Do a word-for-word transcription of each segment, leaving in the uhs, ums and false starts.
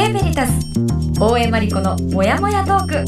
経ベリタス大江真理子のもやもやトーク。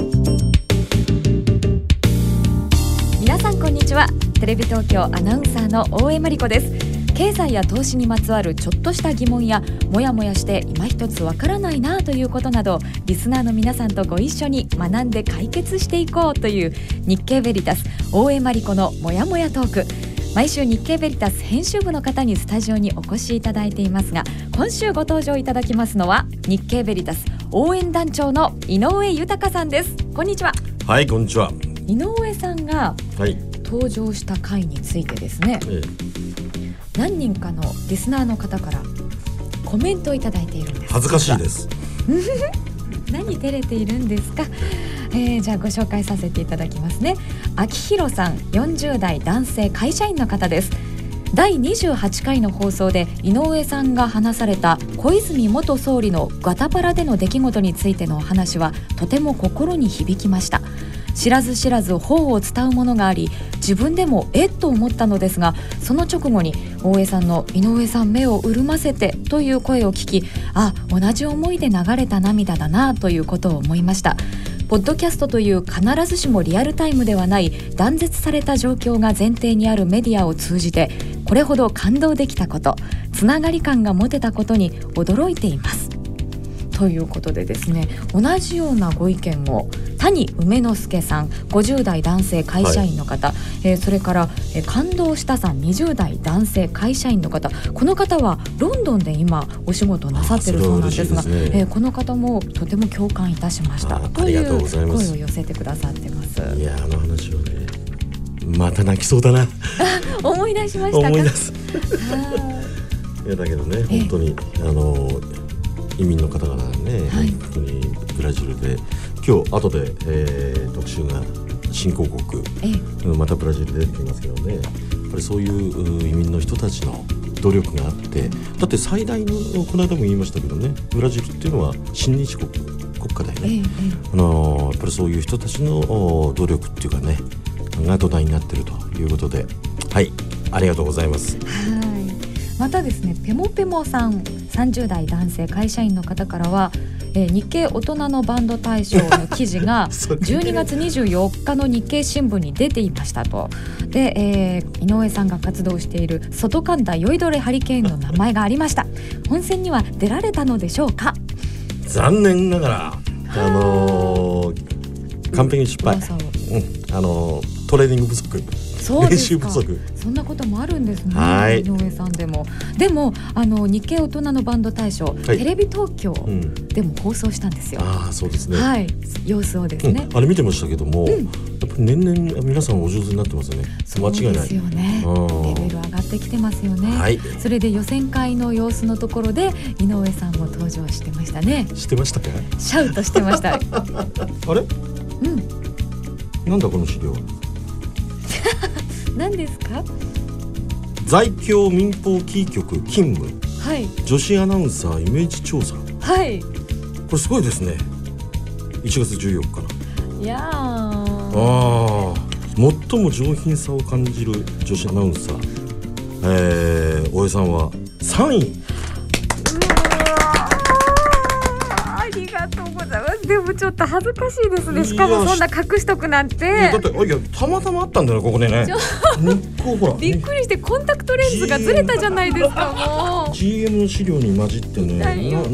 皆さんこんにちは。テレビ東京アナウンサーの大江真理子です。経済や投資にまつわるちょっとした疑問やもやもやして今一つわからないなということなど、リスナーの皆さんとご一緒に学んで解決していこうという日経ベリタス大江真理子のもやもやトーク。毎週日経ベリタス編集部の方にスタジオにお越しいただいていますが、今週ご登場いただきますのは日経ベリタス応援団長の井上豊さんです。こんにちは。 はい、こんにちは。 井上さんが登場した回についてですね、はい、何人かのリスナーの方からコメントをいただいているんです。 恥ずかしいです何照れているんですか。えー、じゃあご紹介させていただきますね。秋広さん、よんじゅう代男性会社員の方です。だいにじゅうはちかいの放送で井上さんが話された小泉元総理のガタパラでの出来事についてのお話はとても心に響きました。知らず知らず頬を伝うものがあり、自分でもえっと思ったのですが、その直後に大江さんの井上さん目を潤ませてという声を聞き、あ、同じ思いで流れた涙だなということを思いました。ポッドキャストという必ずしもリアルタイムではない断絶された状況が前提にあるメディアを通じて、これほど感動できたこと、つながり感が持てたことに驚いていますということでですね、同じようなご意見を谷梅之助さん、ごじゅう代男性会社員の方、はい、えー、それから、えー、感動したさん、にじゅう代男性会社員の方、この方はロンドンで今お仕事をなさっているそうなんですが、 あ、それは嬉しいですね。 えー、この方もとても共感いたしましたという声を寄せてくださってます。 いや、あの話はね、また泣きそうだな思い出しましたか。 思い出すいやだけどね、本当にあの移民の方々ね、はい、本当にブラジルで今日後で、えー、特集が新興国、またブラジルで出てきますけどね、やっぱりそういう移民の人たちの努力があって、だって最大のこの間も言いましたけどね、ブラジルっていうのは親日国国家だよね、あのやっぱりそういう人たちの努力っていうかねが土台になっているということで、はい、ありがとうございます。 はい、またですね、ペモペモさん、さんじゅう代男性会社員の方からは、えー、日経大人のバンド大賞の記事がじゅうにがつにじゅうよっかの日経新聞に出ていましたと。で、えー、井上さんが活動している外神田酔いどれハリケーンの名前がありました。本選には出られたのでしょうか。 残念ながら、あのー、完璧に失敗、うん、あのー、トレーニング不足、 そうですか、 練習不足、 そんなこともあるんですね、 はい、 井上さんでも。でもあの日経大人のバンド大賞、はい、テレビ東京でも放送したんですよ、うん、 ああ、そうですね、 はい、様子をですね、 うん、あれ見てましたけども、うん、やっぱり年々皆さんお上手になってますね。 そうですよね、 間違いない、 レベル上がってきてますよね、 はい、 それで予選会の様子のところで井上さんも登場してましたね。 してましたか。 シャウトしてましたあれ、 うん、なんだこの資料何ですか。 在京民放キー局勤務、 はい、 女子アナウンサーイメージ調査、 はい、 これすごいですね。いちがつじゅうよっかいやー、 あ最も上品さを感じる女子アナウンサー、えー、大江さんはさんい。 ありがとうございます。でもちょっと恥ずかしいですね。しかもそんな隠しとくなんて。いやだっていやたまたまあったんだよここでね日光ほらびっくりしてコンタクトレンズがずれたじゃないですか。もうジーエム の資料に混じってね、ななね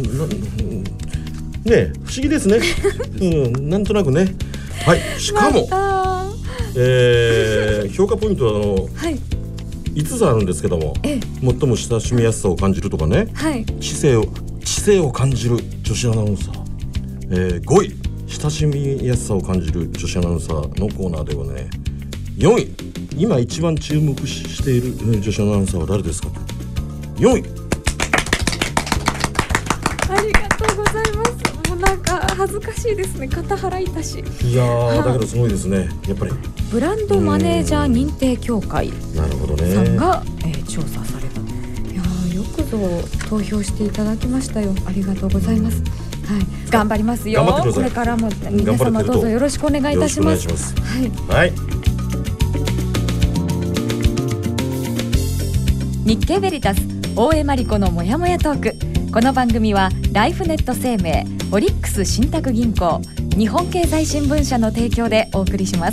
不思議ですね、うん、なんとなくね。はい、しかも、えー、評価ポイントはあの、はい、いつつあるんですけども、最も親しみやすさを感じるとかね、はい、知性を知性を感じる女子アナウンサー、えー、ごい親しみやすさを感じる女子アナウンサーのコーナーではね、よんい今一番注目している女子アナウンサーは誰ですか。よんい。 ありがとうございます。もうなんか恥ずかしいですね。肩払いたし。 いやー、だけどすごいですね。やっぱりブランドマネージャー認定協会なるほどねさんが、えー、調査された。いやー、よくぞ投票していただきましたよ。ありがとうございます。はい、頑張りますよ。これからも皆様どうぞよろしくお願いいたします。 よろしくお願いします。 はい、 はい、 日経ベリタス大江真理子のもやもやトーク。この番組はライフネット生命オリックス信託銀行、日本経済新聞社の提供でお送りします。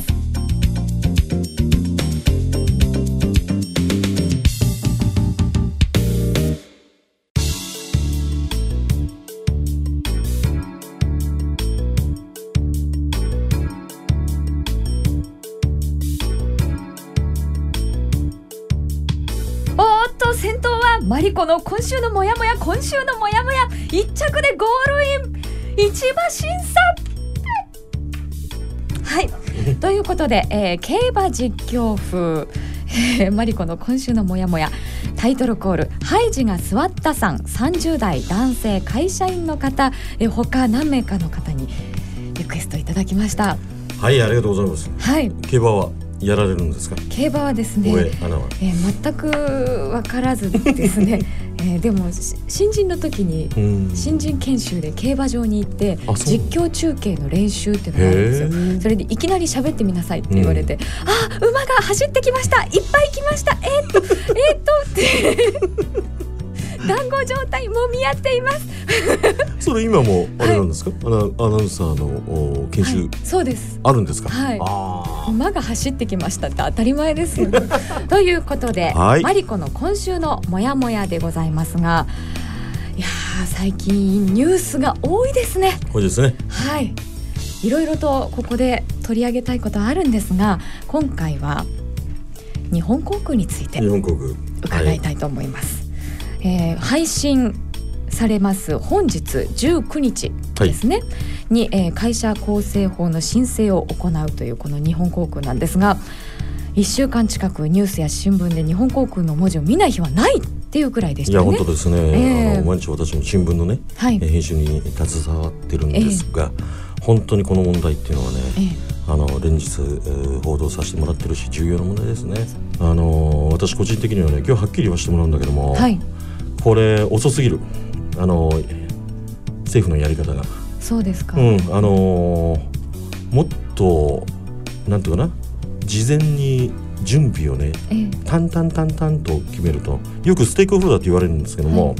先頭はマリコの今週のモヤモヤ、今週のモヤモヤ、一着でゴールイン、一馬審査。はいということで、えー、競馬実況風、えー、マリコの今週のモヤモヤ、タイトルコール、ハイジが座ったさん、さんじゅう代男性会社員の方、えー、他何名かの方にリクエストいただきました。 はい、ありがとうございます。 はい、 競馬はやられるんですか？ 競馬はですね、 アナはえー、全く分からずですね、えー、でも新人の時に新人研修で競馬場に行って実況中継の練習っていうのがあるんですよ。それでいきなり喋ってみなさいって言われて、うん、あ、馬が走ってきました、いっぱい来ました、えー、っとえー、っとって団子状態もみ合っていますそれ今もあれなんですか、はい、アナウンサーの研修、はい、 そうです、 あるんですか？ はい、あ、馬が走ってきましたって当たり前ですよねということで、はい、マリコの今週のモヤモヤでございますが、いや最近ニュースが多いですね。 多いですね。 はい、いろいろとここで取り上げたいことはあるんですが、今回は日本航空について伺いたいと思います。えー、配信されます本日じゅうくにちですね、はい、に、えー、会社構成法の申請を行うというこの日本航空なんですが、いっしゅうかん近くニュースや新聞で日本航空の文字を見ない日はないっていうくらいでしたね。 いや本当ですね、えー、あの毎日私も新聞のね、はい、編集に携わってるんですが、えー、本当にこの問題っていうのはね、えー、あの連日、えー、報道させてもらってるし重要な問題ですね。あの私個人的にはね、今日はっきり言わせてもらうんだけども、はい、これ遅すぎる、あの政府のやり方が。 そうですか、 うん、あのもっとなんていうかな、事前に準備をね、ええ、淡々淡々と決めると、よくステークホルダーって言われるんですけども、はい、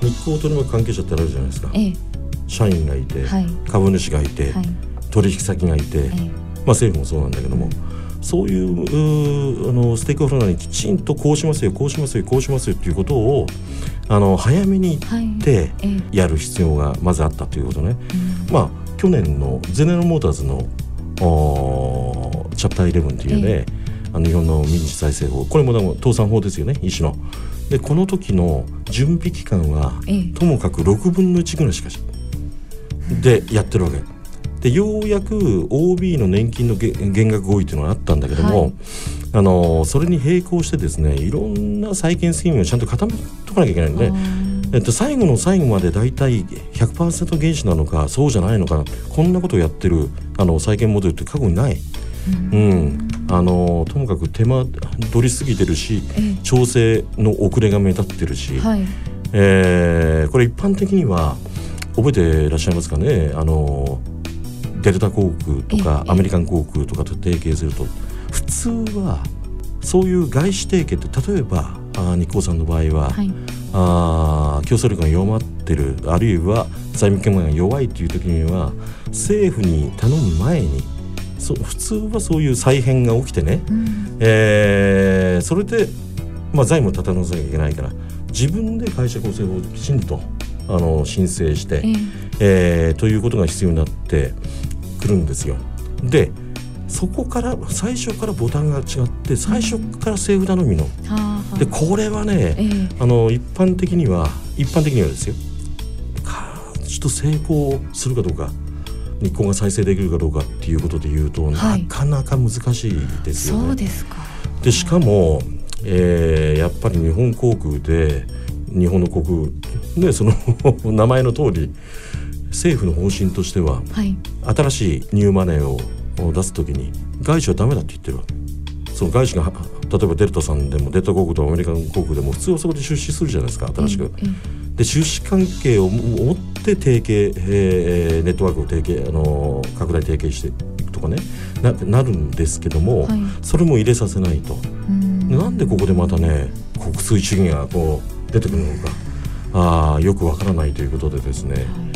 日光取り巻く関係者ってあるじゃないですか、ええ、社員がいて、はい、株主がいて、はい、取引先がいて、ええ、まあ、政府もそうなんだけども、そういう、うあのステークホルダーにきちんとこうしますよこうしますよこうしますよっていうことをあの早めに言ってやる必要がまずあったということね、はい、まあ去年のゼネラルモーターズのチャプターじゅういちっていうね、えー、あの日本の民事再生法、これもでも倒産法ですよね、一種の。でこの時の準備期間は、えー、ともかくろくぶんのいちぐらいしかしでやってるわけで、ようやく オービー の年金の減額合意というのがあったんだけども、はい、あのそれに並行してですね、いろんな債権スキームをちゃんと固めとかなきゃいけないので、えっと、最後の最後までだいたい ひゃくパーセント 原資なのかそうじゃないのか、こんなことをやってるあの債権モデルって過去にない、うんうん、あのともかく手間取りすぎてるし、調整の遅れが目立ってるし、はい、えー、これ一般的には覚えていらっしゃいますかね、あのデルタ航空とかアメリカン航空とかと提携すると、普通はそういう外資提携って、例えばあ日光さんの場合は、はい、あ競争力が弱まってる、あるいは財務権限が弱いという時には政府に頼む前にそ普通はそういう再編が起きてね、うん、えー、それで、まあ、財務を立て直さなきゃいけないから、自分で会社構成法をきちんとあの申請して、えーえー、ということが必要になってくるんですよ。でそこから最初からボタンが違って、最初から政府頼みの、うん、でこれはね、えー、あの一般的には一般的にはですよ、ちょっと成功するかどうか、日本が再生できるかどうかっていうことでいうと、はい、なかなか難しいですよね。 そうですか。 でしかも、えー、やっぱり日本航空で日本の航空ね、その名前の通り政府の方針としては、はい、新しいニューマネーを出すときに外資はダメだって言ってるわけ。その外資が例えばデルタさんでもデルタ航空とアメリカン航空でも普通はそこで出資するじゃないですか、新しく、うんうん、で出資関係を持って提携、えー、ネットワークを提携、あのー、拡大提携していくとかね な, なるんですけども、はい、それも入れさせないと。んなんでここでまたね国粋主義がこう出てくるのか、あよくわからないということでですね、はい、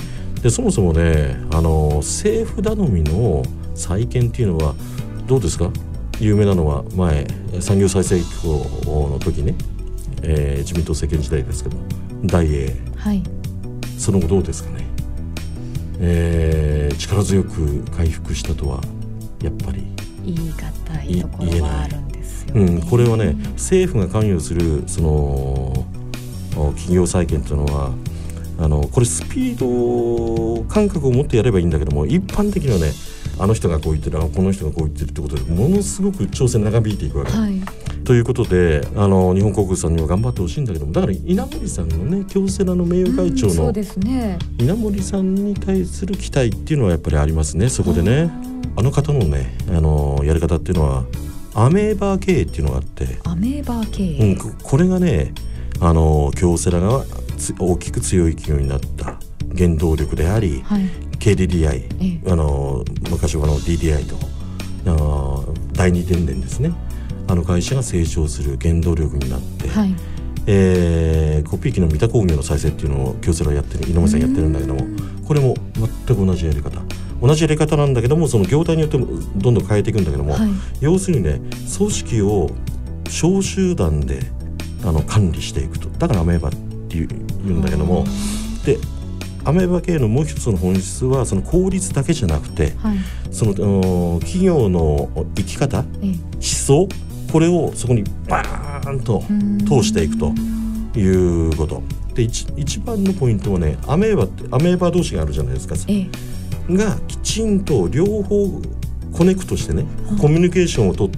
でそもそもねあの政府頼みの再建っていうのはどうですか。有名なのは前産業再生機構の時ね、えー、自民党政権時代ですけど大英、 はい、 その後どうですかね、えー、力強く回復したとはやっぱり言い難いところはあるんですよね。 うん、これはね政府が関与するその企業再建というのはあのこれスピード感覚を持ってやればいいんだけども、一般的にはねあの人がこう言ってる、この人がこう言ってるってことでものすごく調整長引いていくわけ、はい、ということであの日本航空さんには頑張ってほしいんだけども、だから稲森さんのね京セラの名誉会長の稲森さんに対する期待っていうのはやっぱりありますね。そこでねあの方のねあのやり方っていうのはアメーバー経営っていうのがあって、 アメーバー経営、 うん、これがねあの京セラが大きく強い企業になった原動力であり、はい、ケーディーディーアイ、ええ、あの昔はあの ディーディーアイとあ第二電電ですね、あの会社が成長する原動力になって、はい、えー、コピー機の三田工業の再生っていうのを京セラやってる、稲森さんやってるんだけども、これも全く同じやり方同じやり方なんだけども、その業態によってもどんどん変えていくんだけども、はい、要するにね組織を小集団であの管理していくと、だからアメーバっていうんだけども、でアメーバ系のもう一つの本質はその効率だけじゃなくて、はい、その企業の生き方、ええ、思想、これをそこにバーンと通していくということで、一, 一番のポイントはねアメーバってアメーバ同士があるじゃないですか、ええ、がきちんと両方コネクトしてね、コミュニケーションを取って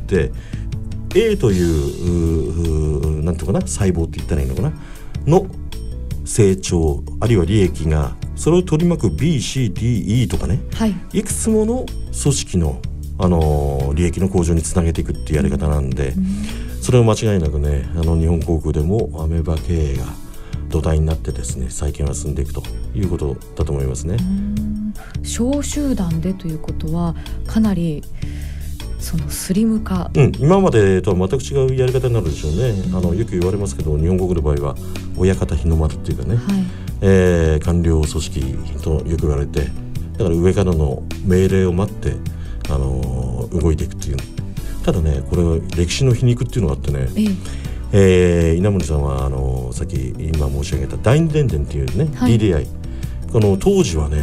A というなんていうかな細胞って言ったらいいのかなの成長あるいは利益がそれを取り巻く ビーシーディーイー とかね、はい、いくつもの組織の、あのー、利益の向上につなげていくっていうやり方なんで、うん、それを間違いなくねあの日本航空でもアメーバ経営が土台になってですね再建が進んでいくということだと思いますね。うん、 小集団でということはかなりそのスリム化、 うん、今までとは全く違うやり方になるでしょうね。うん、あのよく言われますけど日本国の場合は親方日の丸っていうかね、はい、えー、官僚組織とよく言われて、だから上からの命令を待って、あのー、動いていくっていう。ただねこれは歴史の皮肉っていうのがあってね、ええー、稲森さんはあのー、さっき今申し上げた第二電電っていうね、はい、ディーディーアイ この当時はね、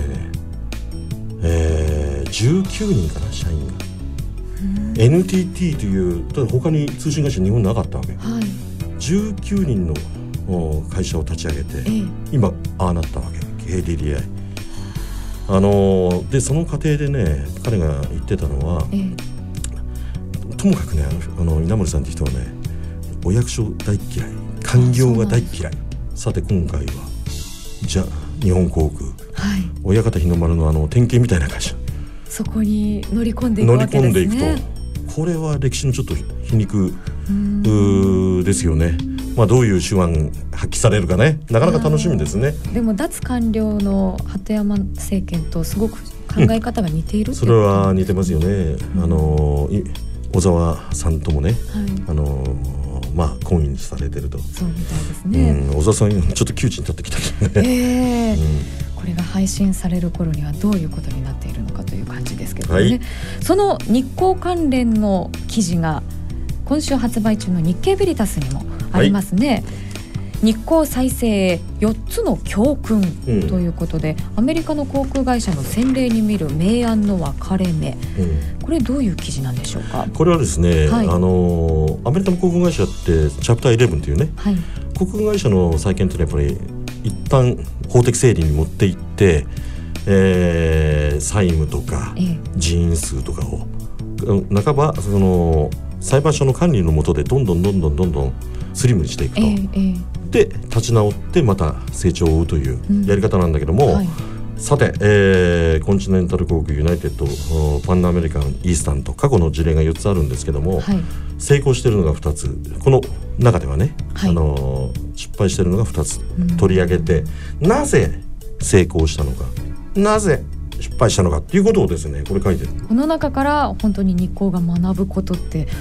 えー、じゅうきゅうにんかな社員がエヌティーティー というただ他に通信会社日本なかったわけ、はい、じゅうきゅうにんの会社を立ち上げて、ええ、今ああなったわけ ケーディーディーアイ、あのー、でその過程でね彼が言ってたのは、ええ、ともかくねあの稲森さんって人はねお役所大嫌い、官業が大嫌い。さて今回はじゃあ日本航空、はい、親方日の丸のあの典型みたいな会社、 そこに乗り込んでいくわけですね。乗り込んでいくとこれは歴史のちょっと皮肉ですよね。まあ、どういう手腕発揮されるかねなかなか楽しみですね。 でも脱官僚の鳩山政権とすごく考え方が似ている、うん、 それは似てますよね。うん、あの小沢さんともね、はい、あのまあ懇意にされてると。 そうみたいですね。 うん、小沢さんちょっと窮地に立ってきたけどね、 えーうん、これが配信される頃にはどういうことになっているのかという感じですけどね、はい、その日航関連の記事が今週発売中の日経ベリタスにもありますね、はい、日航再生よっつの教訓ということで、うん、アメリカの航空会社の先例に見る明暗の分かれ目、うん、これどういう記事なんでしょうか。 これはですね、はい、あのアメリカの航空会社ってチャプターじゅういちというね、はい、航空会社の再建というのはやっぱり一旦法的整理に持っていって、えー、債務とか人員数とかを半ばその裁判所の管理の下でどんどんどんどんどんどんスリムにしていくと、えーえー、で立ち直ってまた成長を追うというやり方なんだけども、うんはい、さて、えー、コンチネンタル航空ユナイテッドパンアメリカンイースタンと過去の事例がよっつあるんですけども、はい、成功しているのがふたつ、この中ではね、はい、あの失敗しているのがふたつ取り上げて、うん、なぜ成功したのかなぜ失敗したのかっていうことをですねこれ書いてる。 この中から本当に日航が学ぶことって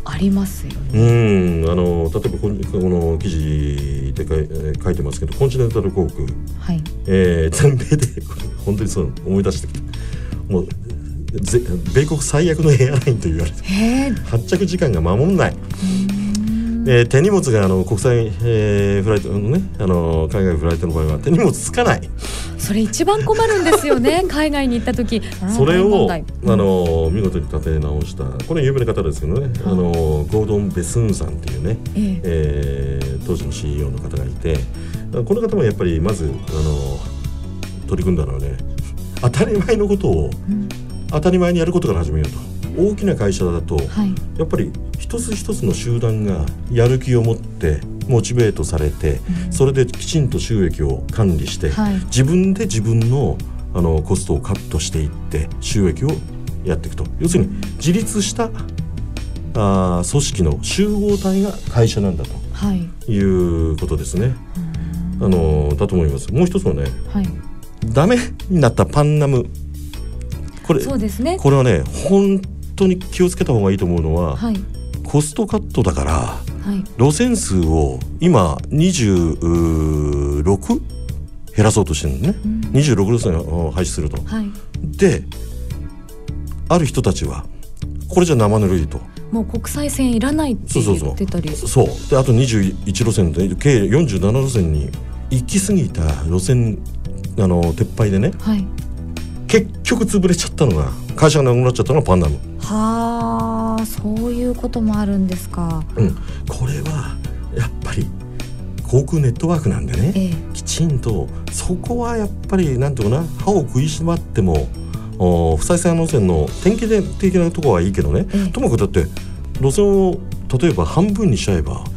ありますよね。 うんあの例えばこの記事で書いてますけど、コンチネンタル航空、はいえー、全米で本当にそう思い出してきた。もう米国最悪のエアラインと言われて、発着時間が守んない。えー、手荷物があの国際、えー、フライトのね、あの海外フライトの場合は手荷物つかない。 それ一番困るんですよね海外に行った時。 それを、うん、あの見事に立て直した、これ有名な方ですけどね、あのゴードン・ベスンさんっていうね、えーえー、当時の シーイーオー の方がいて、この方もやっぱりまずあの取り組んだのはね、当たり前のことを、うん、当たり前にやることから始めようと。大きな会社だと、はい、やっぱり一つ一つの集団がやる気を持ってモチベートされて、うん、それできちんと収益を管理して、はい、自分で自分 の, あのコストをカットしていって収益をやっていくと。要するに自立したあ組織の集合体が会社なんだと、はい、いうことですね。あのだと思います。もう一つはね、はい、ダメになったパンナム、これ、そうですね、これはね本当に気をつけた方がいいと思うのは、はい、コストカットだから、はい、路線数を今にじゅうろく減らそうとしてるのね、うん、にじゅうろく路線を廃止すると、はい、である人たちはこれじゃ生ぬるいと、 もう国際線いらないって言ってたり、 そうそうそう、そうであとにじゅういち路線で計よんじゅうなな路線に行き過ぎた路線あの撤廃でね、はい、結局潰れちゃったのが、会社がなくなっちゃったのがパンナム。 はあ、そういうこともあるんですか。 うん、これはやっぱり航空ネットワークなんでね、ええ、きちんとそこはやっぱりなんていうかな、歯を食いしばっても不採算路線の典型的なところはいいけどね、ええ、ともかくだって路線を例えば半分にしちゃえば、はい、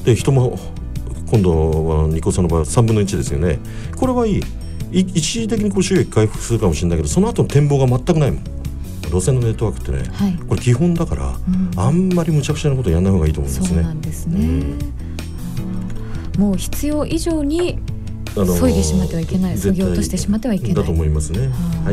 で人も今度はニコさんの場合はさんぶんのいちですよね。これはいい、一時的にこう収益回復するかもしれないけど、その後の展望が全くないもん。路線のネットワークってね、はい、これ基本だから、うん、あんまり無茶苦茶なことやらない方がいいと思うんですね。 そうなんですね、うん、もう必要以上に削いでしまってはいけない、削ぎ落としてしまってはいけないだと思いますね。はい、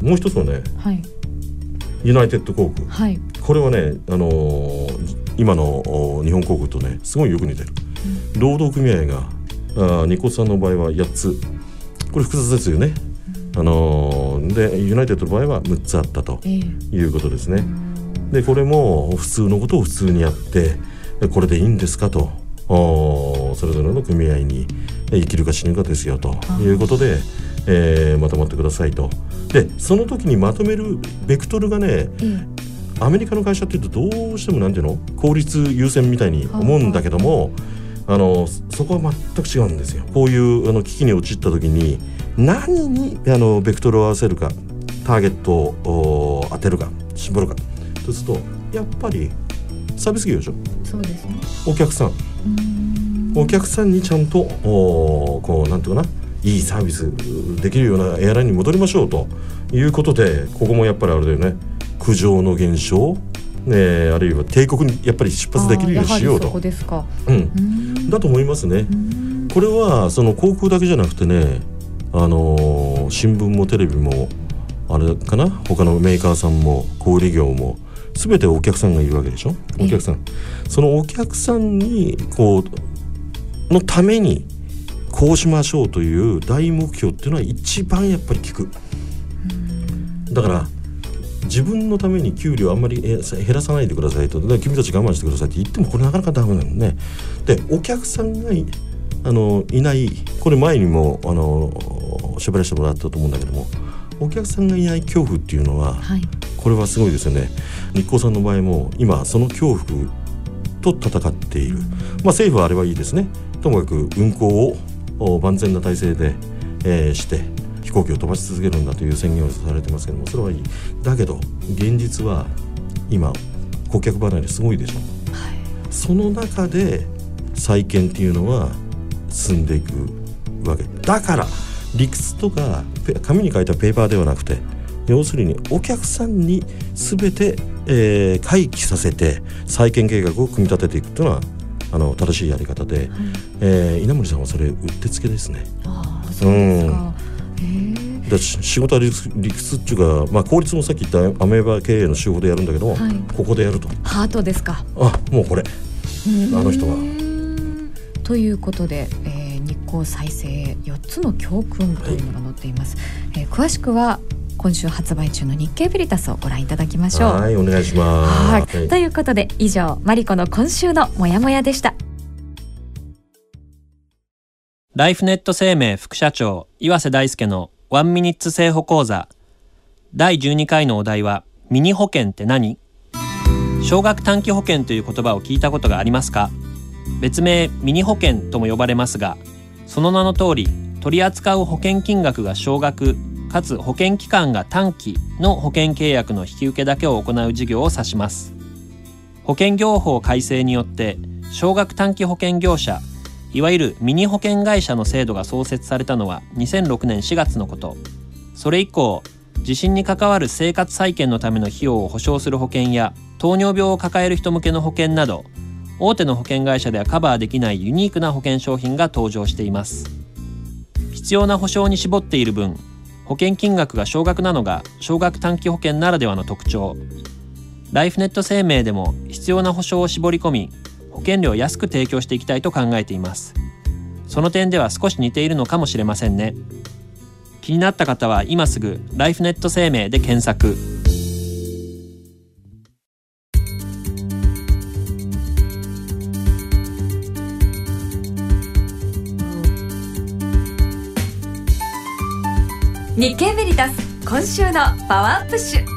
もう一つはね、はい、ユナイテッド航空、はい、これはね、あのー、今の日本航空とねすごいよく似てる、うん、労働組合があニコさんの場合はやっつ、これ複雑ですよね。あのー、でユナイテッドの場合はむっつあったということですね、えー、でこれも普通のことを普通にやってこれでいいんですかと、それぞれの組合に生きるか死ぬかですよということで、えー、まとまってくださいと。でその時にまとめるベクトルがね、えー、アメリカの会社っていうとどうしてもなんていうの、効率優先みたいに思うんだけども、あのそこは全く違うんですよ。こういうあの危機に陥った時に何にあのベクトルを合わせるか、ターゲットを当てるか絞るかとすると、やっぱりサービス業でしょ。そうですね。お客さん、うーん、お客さんにちゃんとこうなんていうかな、いいサービスできるようなエアラインに戻りましょうということで、ここもやっぱりあれだよね、苦情の減少、ね、あるいは帝国にやっぱり出発できるようにしようと。 そこですか。 うん、だと思いますね。これはその航空だけじゃなくてね、あのー、新聞もテレビもあれかな、他のメーカーさんも小売業も全てお客さんがいるわけでしょ。お客さん、そのお客さんにこうのためにこうしましょうという大目標っていうのは一番やっぱり効く。だから自分のために給料あんまり減らさないでくださいと、君たち我慢してくださいって言ってもこれなかなかダメなのね。でお客さんが い, あのいない、これ前にもあの喋らせてもらったと思うんだけども、お客さんがいない恐怖っていうのは、はい、これはすごいですよね。日光さんの場合も今その恐怖と戦っている、まあ、政府はあれはいいですね。ともかく運航を万全な体制で、えー、して飛行機を飛ばし続けるんだという宣言をされてますけども、それはいい。だけど現実は今顧客離れすごいでしょ、はい、その中で再建っていうのは進んでいくわけだから、理屈とか紙に書いたペーパーではなくて、要するにお客さんに全て、えー、回帰させて再建計画を組み立てていくというのはあの正しいやり方で、はい、えー、稲森さんはそれうってつけですね。 ああ、そうですか、うん、へだ仕事は理屈、理屈っていうか、まあ、効率もさっき言ったアメーバ経営の手法でやるんだけど、はい、ここでやると。 ハートですか。 あ、もうこれあの人はということで、えー、日光再生よっつの教訓というのが載っています、はい。えー、詳しくは今週発売中の日経ベリタスをご覧いただきましょう。 はい、お願いします。 はい、はい、ということで以上マリコの今週のモヤモヤでした。 ライフネット生命副社長岩瀬大輔のワンミニッツ生保講座だいじゅうにかいのお題はミニ保険って何？少額短期保険という言葉を聞いたことがありますか？別名ミニ保険とも呼ばれますが、その名の通り取り扱う保険金額が少額かつ保険期間が短期の保険契約の引き受けだけを行う事業を指します。保険業法改正によって少額短期保険業者、いわゆるミニ保険会社の制度が創設されたのはにせんろくねんしがつのこと。それ以降、地震に関わる生活再建のための費用を保証する保険や糖尿病を抱える人向けの保険など、大手の保険会社ではカバーできないユニークな保険商品が登場しています。必要な保証に絞っている分、保険金額が少額なのが少額短期保険ならではの特徴。ライフネット生命でも必要な保証を絞り込み、保険料を安く提供していきたいと考えています。その点では少し似ているのかもしれませんね。気になった方は今すぐライフネット生命で検索。 日経ベリタス今週のパワーアップッシュ。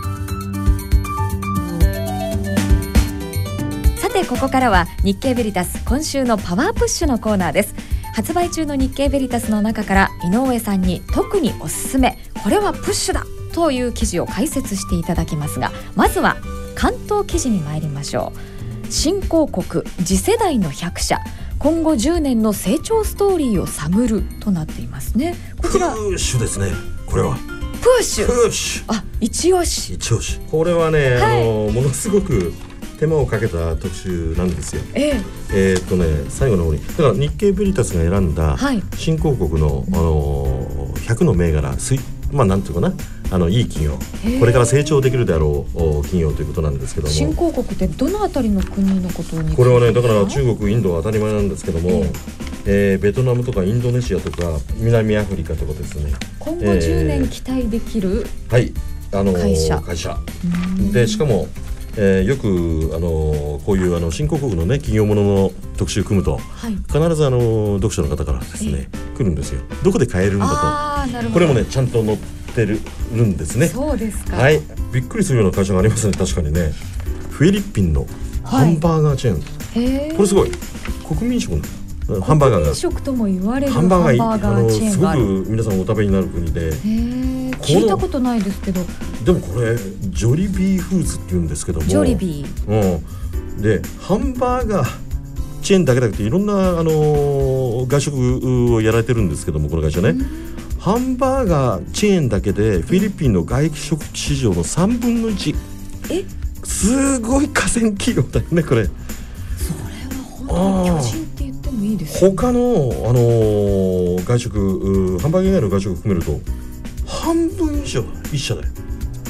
さてここからは日経ベリタス今週のパワーアップッシュのコーナーです。発売中の日経ベリタスの中から井上さんに特におすすめ、これはプッシュだという記事を解説していただきますが、まずは関東記事に参りましょう。新興国次世代のひゃく社、今後じゅうねんの成長ストーリーを探るとなっていますね。こちらプッシュですね。これはプッシュ、 プッシュ、 あ、一押し一押し。これはね、はい、あのものすごく手間をかけた特集なんですよ。えー、えー、っとね最後の方にだから日経ベリタスが選んだ新興国の、あのひゃくの銘柄、まあなんていうかな、あのいい企業、これから成長できるであろう企業ということなんですけども、 新興国ってどのあたりの国のことに？ これはね、だから中国、インドは当たり前なんですけども、えーえー、ベトナムとかインドネシアとか南アフリカとかですね。 今後じゅうねん期待できる、 えー、はい、あのー、 会社会社で、しかも、えー、よく、あのー、こういうあの新興国のね企業ものの特集組むと、はい、必ずあの読者の方からですね、えー、来るんですよ。どこで買えるんだと。あー、なるほど。これもねちゃんと載ってるんですね。 そうですか。 はい、びっくりするような会社がありますね。確かにね、フィリピンのハンバーガーチェーン、はい、これすごい国民食のハンバーガーが、国民食とも言われるハンバーガーチェーンがある。すごく皆さんお食べになる国で、 聞いたことないですけど、 でもこれジョリビーフーズって言うんですけども、 ジョリビー、 うん、でハンバーガーチェーンだけじゃなくていろんな、あのー、外食をやられてるんですけども、この会社ね、ハンバーガーチェーンだけでフィリピンの外食市場のさんぶんのいち。え、すごい河川企業だよねこれ。それは本当に巨人って言ってもいいですね。 他の、あのー、外食、ハンバーガー以外の外食を含めると半分以上一社だよ。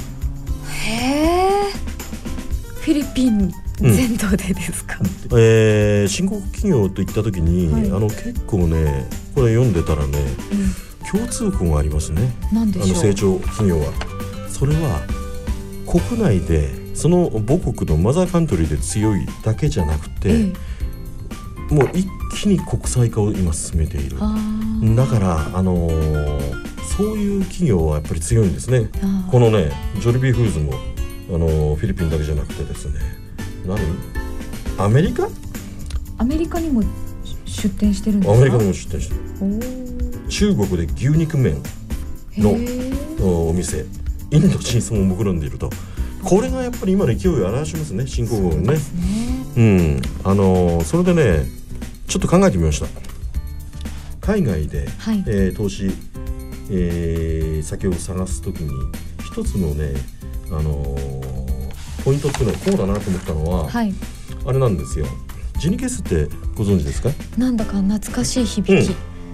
へー、フィリピン全土でですか？ うん、えー、新興企業といった時に、はい、あの結構ねこれ読んでたらね、うん、共通項がありますね。 何でしょう？ あの成長企業は、それは国内でその母国のマザーカントリーで強いだけじゃなくて、ええ、もう一気に国際化を今進めている。だからあのーそういう企業はやっぱり強いんですね。このねジョリビーフーズも、あのー、フィリピンだけじゃなくてですね、何アメリカアメリカにも出店してるんですか？ アメリカにも出店してる。中国で牛肉麺のお店、インド進出も目論んでいると。これがやっぱり今の勢いを表しますね、新興国ね。うん、あのー、それでねちょっと考えてみました。海外で、はい、えー、投資えー、先を探すときに一つのね、あのー、ポイントっていうのはこうだなと思ったのは、はい、あれなんですよ。ジニケスってご存知ですか？ なんだか懐かしい響き、 うん、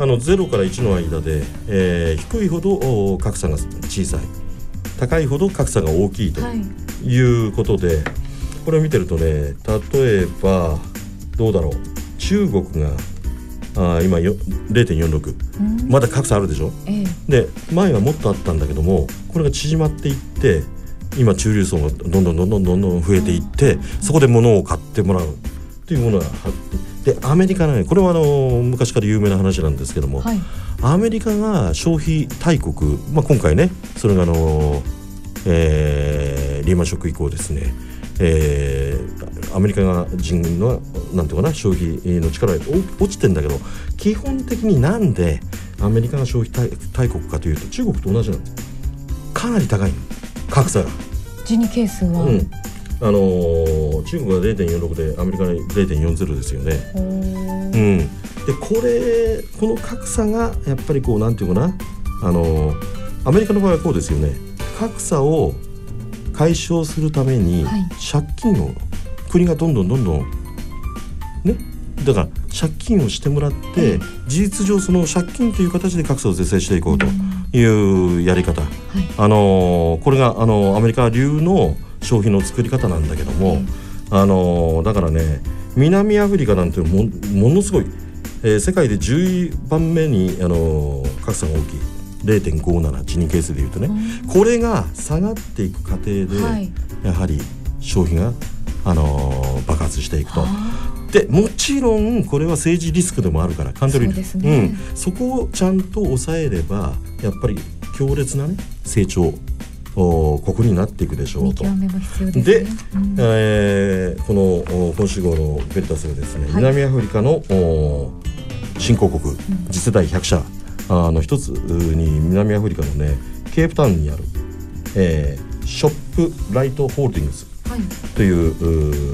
あのゼロからいちの間で、えー、低いほど格差が小さい、高いほど格差が大きいということで、はい、これを見てるとね、例えばどうだろう、中国があ今 れいてんよんろく、まだ格差あるでしょ、ええ、で前はもっとあったんだけども、これが縮まっていって、今中流層がどんどんどんどんどんどん増えていって、そこで物を買ってもらうというものがで、アメリカね、これはあの昔から有名な話なんですけども、はい、アメリカが消費大国、まあ、今回ねそれがあの、えー、リーマンショック以降ですね、えー、アメリカが人のなんていうかな、消費の力が落ちてんだけど、基本的になんでアメリカが消費 大, 大国かというと、中国と同じなの。かなり高いの、格差が。 ジニ係数は、うんあのー、中国が れいてんよんろく でアメリカが れいてんよんゼロ ですよね。うん、でこれこの格差がやっぱりこうなんていうかな、あのー、アメリカの場合はこうですよね。格差を解消するために借金を、はい、国がどんどんどんどんね、だから借金をしてもらって、うん、事実上その借金という形で格差を是正していこうというやり方、うん、はい、あのー、これが、あのー、アメリカ流の消費の作り方なんだけども、うん、あのー、だからね、南アフリカなんて も, ものすごい、えー、世界でじゅうばんめに、あのー、格差が大きい れいてんごなな ジニ係数でいうとね、うん、これが下がっていく過程で、はい、やはり消費が、あのー、爆発していくと。でもちろんこれは政治リスクでもあるから、カントリー、そうですね、うん、そこをちゃんと抑えればやっぱり強烈な、ね、成長国になっていくでしょうと。見極めも必要ですね。で、うん、えー、この今週号のベルタスがですね、はい、南アフリカの新興国、うん、次世代ひゃく社の一つに、南アフリカのねケープタウンにある、えー、ショップライトホールディングスという、はい、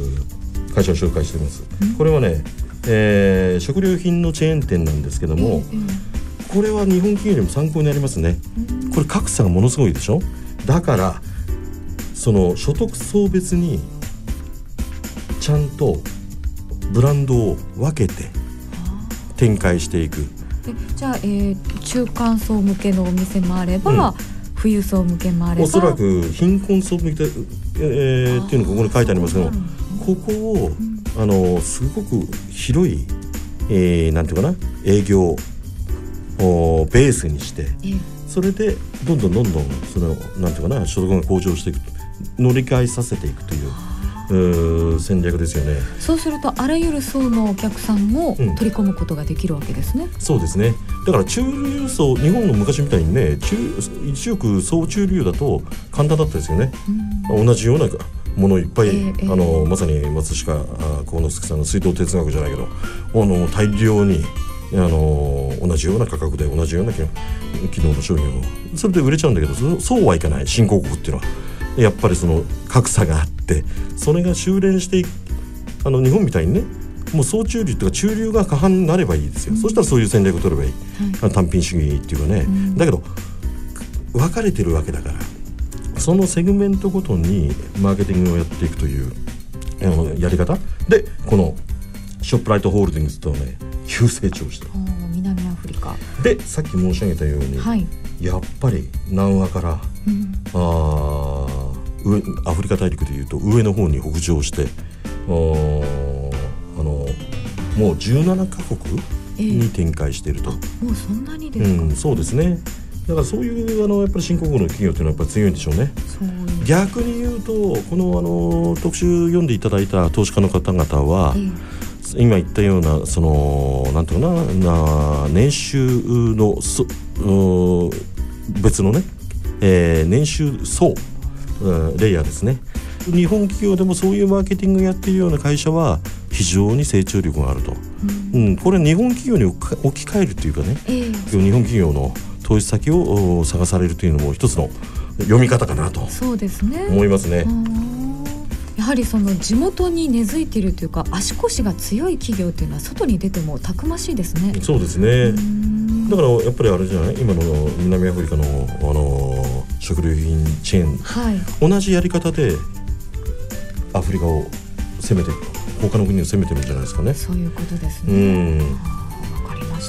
会社を紹介しています、うん、これはね、えー、食料品のチェーン店なんですけども、えーえー、これは日本企業にも参考になりますね、うん、これ格差がものすごいでしょ。だからその所得層別にちゃんとブランドを分けて展開していく。 えじゃあ、えー、中間層向けのお店もあれば、うん、富裕層向けもあれば、 おそらく貧困層向け、えー、っていうのがここに書いてありますけど、ここを、うん、あのすごく広い、えー、なんていうかな、営業をベースにして、えーそれでどんどんどんどんそのなんていうかな、所得が向上していく、乗り換えさせていくという、戦略ですよね。 そうするとあらゆる層のお客さんも取り込むことができるわけですね、うん、 そうですね。だから中流層、日本の昔みたいにね、中一億総中流だと簡単だったですよね、うん、同じようなものいっぱい、えー、あのまさに松下幸之助さんの水道哲学じゃないけど、あの大量にあの同じような価格で同じような機能の商品をそれで売れちゃうんだけど、そそうはいかない。新興国っていうのはやっぱりその格差があって、それが修練していく、あの日本みたいにね、もう総中流というか中流が過半になればいいですよ、うん、そしたらそういう戦略を取ればいい、はい、単品主義っていうかね、うん、だけど分かれてるわけだから、そのセグメントごとにマーケティングをやっていくというあのやり方で、このショップライトホールディングスとね急成長して、 南アフリカでさっき申し上げたように、はい、やっぱり南アから、うん、あ上アフリカ大陸でいうと上の方に北上して、ああのもうじゅうななカ国に展開していると、 えー、もうそんなにですか、 うん、そうですね。だからそういうあのやっぱり新興国の企業というのはやっぱり強いんでしょうね。そう逆に言うとこのあの特集読んでいただいた投資家の方々は、えー今言ったようなそのなんていうかな、な年収のそ別のね、えー、年収層、うん、レイヤーですね。日本企業でもそういうマーケティングやっているような会社は非常に成長力があると、うんうん、これ日本企業に置き換えるというかね、えー、日本企業の投資先を探されるというのも一つの読み方かなとそうですね思いますね。 やはりその地元に根付いているというか足腰が強い企業というのは外に出てもたくましいですね。 そうですね。だからやっぱりあれじゃない、今の南アフリカの、あの食料品チェーン、はい、同じやり方でアフリカを攻めていく、他の国を攻めてるんじゃないですかね。 そういうことですね。うん、わかりました。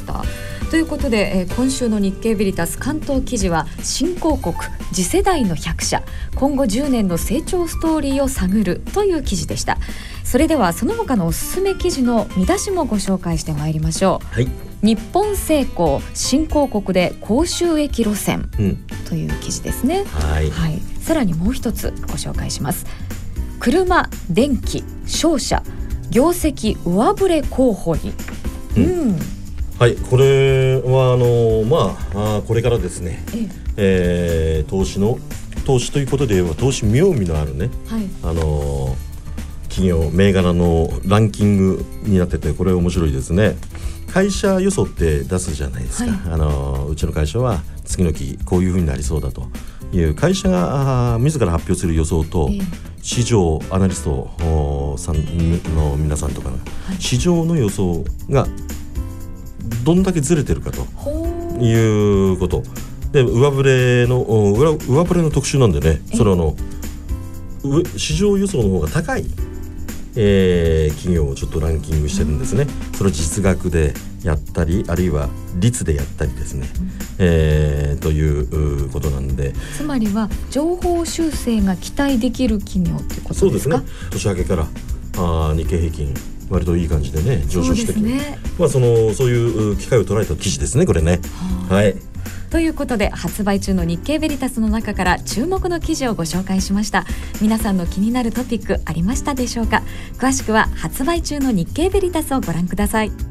したということで、えー、今週の日経ベリタス関東記事は新興国次世代の百社今後じゅうねんの成長ストーリーを探るという記事でした。それではその他のおすすめ記事の見出しもご紹介してまいりましょう、はい、日本製鋼新興国で高収益路線、うん、という記事ですね、はいはい、さらにもう一つご紹介します。車、電気、商社業績上振れ候補に、うんうんはい、これはあの、まあ、あこれからですね、ええー、投資の投資ということで言えば投資妙味のあるね、はい、あの企業銘柄のランキングになっててこれ面白いですね。会社予想って出すじゃないですか、はい、あのうちの会社は次の期こういうふうになりそうだという会社が自ら発表する予想と、えー、市場アナリストさんの皆さんとか、はい、市場の予想がどんだけずれてるかということで上振れの上振れの特集なんでね、それはあの市場予想の方が高い、えー、企業をちょっとランキングしてるんですね。それを実額でやったりあるいは率でやったりですね、うんえー、ということなんで、 つまりは情報修正が期待できる企業ってことですか。 そうですね。年明けからあ日経平均割といい感じでね上昇してきて、ねまあ、そのそういう機会を捉えた記事ですねこれね。は、はい、 ということで発売中の日経ベリタスの中から注目の記事をご紹介しました。皆さんの気になるトピックありましたでしょうか。詳しくは発売中の日経ベリタスをご覧ください。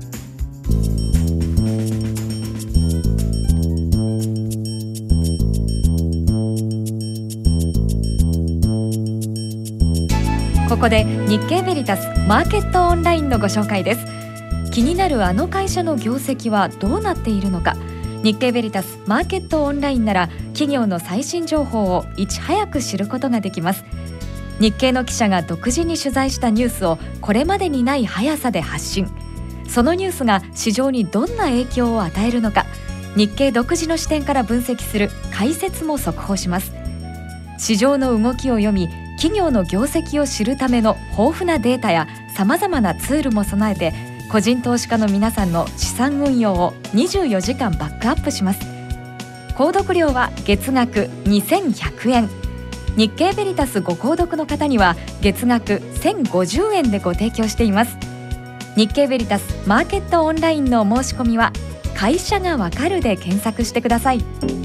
ここで日経ベリタスマーケットオンラインのご紹介です。気になるあの会社の業績はどうなっているのか。日経ベリタスマーケットオンラインなら企業の最新情報をいち早く知ることができます。日経の記者が独自に取材したニュースをこれまでにない速さで発信。そのニュースが市場にどんな影響を与えるのか、日経独自の視点から分析する解説も速報します。市場の動きを読み企業の業績を知るための豊富なデータやさまざまなツールも備えて個人投資家の皆さんの資産運用をにじゅうよじかんバックアップします。購読料は月額にせんひゃくえん、日経ベリタスご購読の方には月額せんごじゅうえんでご提供しています。日経ベリタスマーケットオンラインのお申し込みは会社がわかるで検索してください。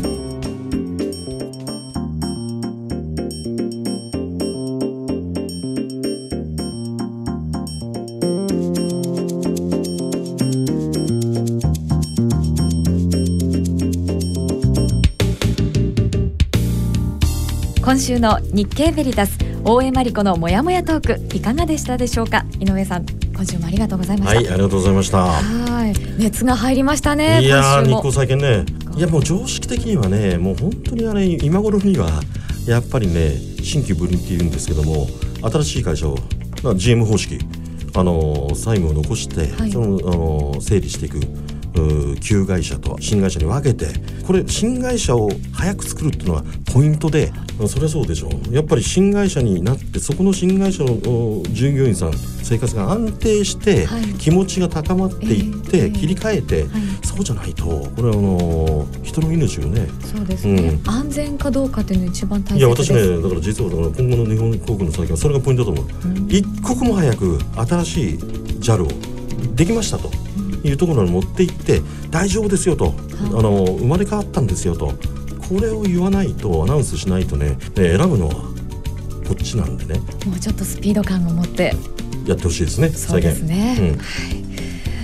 今週の日経ベリタス大江真理子のもやもやトークいかがでしたでしょうか。井上さん今週もありがとうございました。 はい、ありがとうございました。 はい、熱が入りましたね。 いや日光債券ね、いやもう常識的にはねもう本当にあれ今頃にはやっぱりね新規分離っていうんですけども新しい会社を ジーエム 方式あの債務を残して、はい、そのあの整理していく旧会社と新会社に分けてこれ新会社を早く作るっていうのはポイントでそれはそうでしょう。やっぱり新会社になってそこの新会社の従業員さん生活が安定して、はい、気持ちが高まっていって、えー、切り替えて、はい、そうじゃないとこれはあの人の命をねそうですね、うん、安全かどうかっていうのが一番大切です。 いや私ねだから実はだから今後の日本航空の先はそれがポイントだと思う、うん、一刻も早く新しい ジャル をできましたというところに持っていって大丈夫ですよと、はい、あの生まれ変わったんですよとこれを言わないとアナウンスしないとね選ぶのはこっちなんでねもうちょっとスピード感を持ってやってほしいですね。 そうですね、うんはい、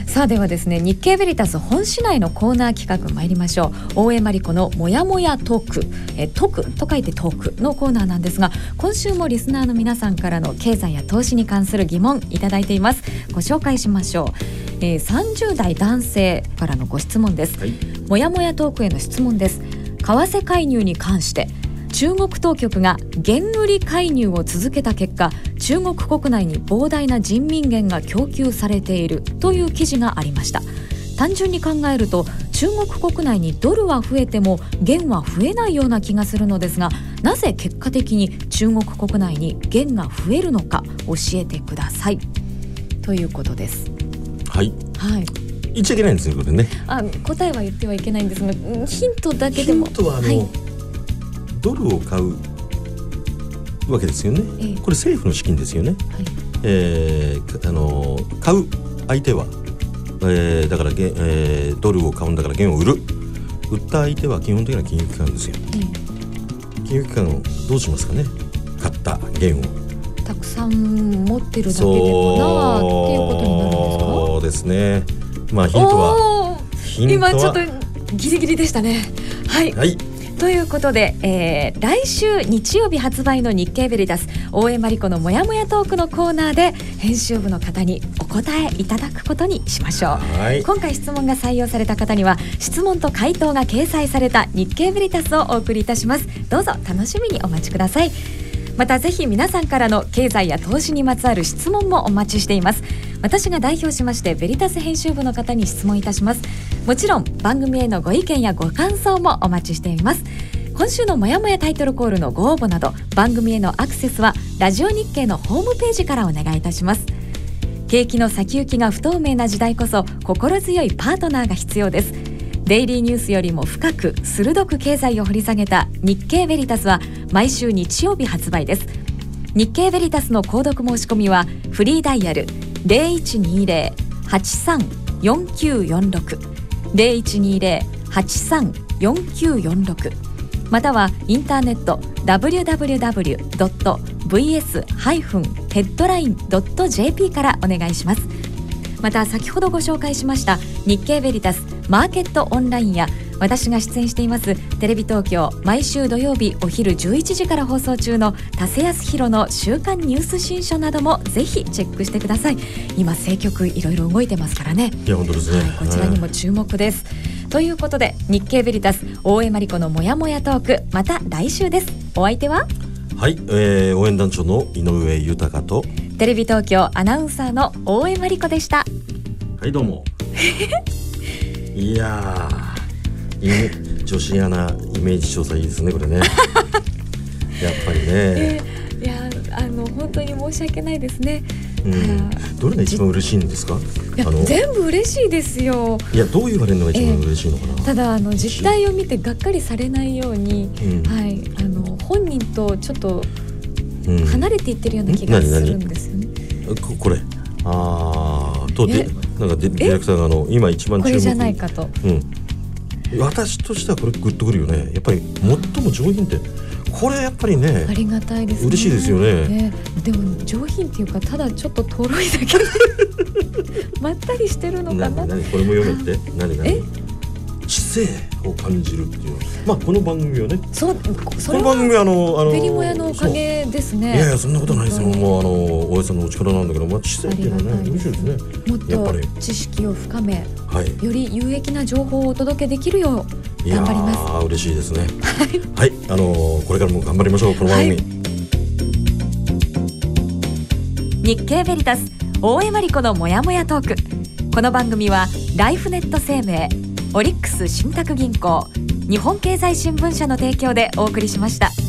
さあではですね日経ベリタス本市内のコーナー企画参りましょう。大江真理子のもやもやトークえトークと書いてトークのコーナーなんですが今週もリスナーの皆さんからの経済や投資に関する疑問いただいています。ご紹介しましょう。えー、さんじゅう代男性からのご質問です、はい、もやもやトークへの質問です。為替介入に関して中国当局が元売り介入を続けた結果中国国内に膨大な人民元が供給されているという記事がありました。単純に考えると中国国内にドルは増えても元は増えないような気がするのですがなぜ結果的に中国国内に元が増えるのか教えてくださいということです。 はい、 はい、 言っちゃいけないんですよこれね。 あ、答えは言ってはいけないんですが、ヒントだけでも。 ヒントはあの、はい、ドルを買うわけですよね、ええ、これ政府の資金ですよね、はい、えー、あの買う相手は、えー、だから、えー、ドルを買うんだから元を売る、売った相手は基本的な金融機関ですよ、ええ、金融機関をどうしますかね、買った元をたくさん持ってるだけでもなっていうことになるんですか。 そうですね。まあヒントはヒントは今ちょっとギリギリでしたね。はい、はい、ということで、えー、来週日曜日発売の日経ベリタス大江真理子のもやもやトークのコーナーで編集部の方にお答えいただくことにしましょう。はい、今回質問が採用された方には質問と回答が掲載された日経ベリタスをお送りいたします。どうぞ楽しみにお待ちください。またぜひ皆さんからの経済や投資にまつわる質問もお待ちしています。私が代表しましてベリタス編集部の方に質問いたします。もちろん番組へのご意見やご感想もお待ちしています。今週のもやもやタイトルコールのご応募など番組へのアクセスはラジオ日経のホームページからお願いいたします。景気の先行きが不透明な時代こそ心強いパートナーが必要です。デイリーニュースよりも深く鋭く経済を掘り下げた日経ベリタスは毎週日曜日発売です。日経ベリタスの購読申し込みはフリーダイヤル ゼロいちにゼロ はちさん よんきゅうよんろく ゼロいちにゼロ はちさん よんきゅうよんろく またはインターネット ダブリュダブリュダブリュドットブイエスヘッドラインドットジェーピー からお願いします。また先ほどご紹介しました日経ベリタスマーケットオンラインや私が出演していますテレビ東京毎週土曜日お昼じゅういちじから放送中の田瀬康弘の週刊ニュース新書などもぜひチェックしてください。今政局いろいろ動いてますからね。 いや本当ですね、 はい、こちらにも注目です、はい、ということで日経ベリタス大江真理子のもやもやトークまた来週です。お相手ははい、えー、応援団長の井上豊とテレビ東京アナウンサーの大江真理子でした。 はいどうもいやー女子アナイメージ調査いいですねこれねやっぱりね、 えー、いやあの本当に申し訳ないですね、 うん、どれが一番嬉しいんですか。 いやあの全部嬉しいですよ。 いやどう言われるのが一番嬉しいのかな、えー、 ただあの実態を見てがっかりされないように、うん、はい、あの本人とちょっと離れていってるような気がするんですよね、 うん、こ, これあーとでなんかディレクターがあの今一番注目これじゃないかと、 うん、私としてはこれグッとくるよね。やっぱり最も上品ってこれやっぱりねありがたいですね。 嬉しいですよね、 ね、でも上品っていうかただちょっととろいだけでまったりしてるのかな。 何何これも読めって何何え知性を感じるっていう、まあこの番組はね、 そうそれはこの番組はあのあのベリモヤのおかげですね。 いやいやそんなことないですよ。もうあの大江さんのお力なんだけど、まあ知性っていうのはね嬉しいですね。 もっと知識を深め、はい、より有益な情報をお届けできるよう頑張ります。 いや嬉しいですねはい、あのこれからも頑張りましょうこの番組、はい、 日経ベリタス大江真理子のもやもやトーク。この番組はライフネット生命、オリックス信託銀行、日本経済新聞社の提供でお送りしました。